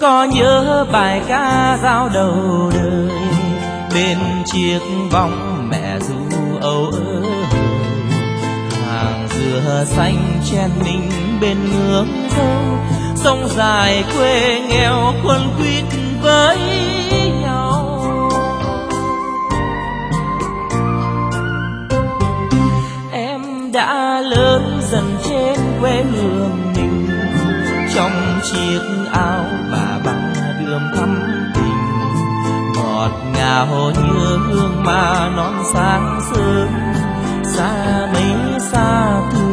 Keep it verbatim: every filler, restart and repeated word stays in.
có nhớ bài ca giao đầu đời bên chiếc vòng mẹ ru âu ơ hàng dừa xanh chen mình bên ngưỡng dâu sông dài quê nghèo quấn quýt với nhau. Em đã lớn dần trên quê hương mình trong chiếc áo bà ba đươm thắm tình ngọt ngào như hương mà non sáng sớm xa mấy xa thương.